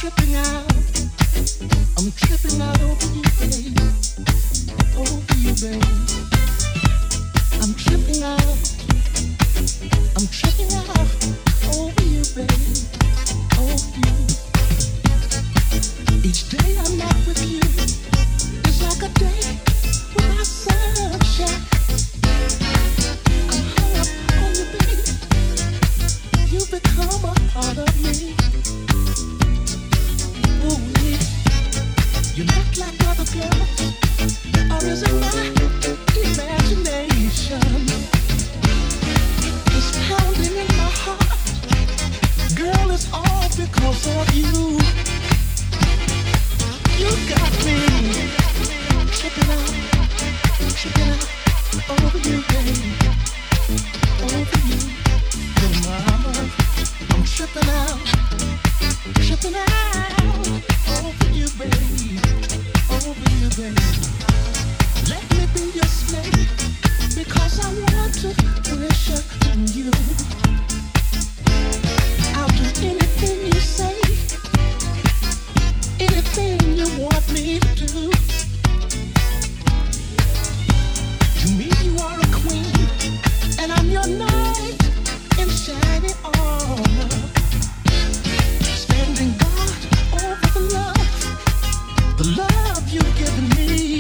tripping out. I'm tripping out over you, babe. Over you, babe. I'm tripping out. I'm tripping out over you, babe. Over you. Each day I'm not with you. It's like a day without sunshine. I'm hung up on you, babe. You become a part of me. Ooh, you're not like other girls, or is it my imagination? It's pounding in my heart. Girl, it's all because of you. You got me tripping out over you, babe, over you, little mama. I'm tripping out over you, babe, over you, babe. Let me be your slave because I want to worship you. I'll do anything you say, anything you want me to do. To me, you are a queen, and I'm your knight in shining armor. Standing guard over the love you've given me.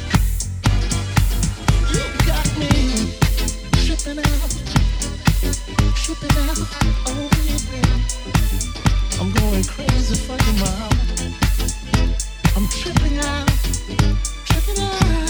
You got me tripping out over you, babe. I'm going crazy for you, mama. I'm tripping out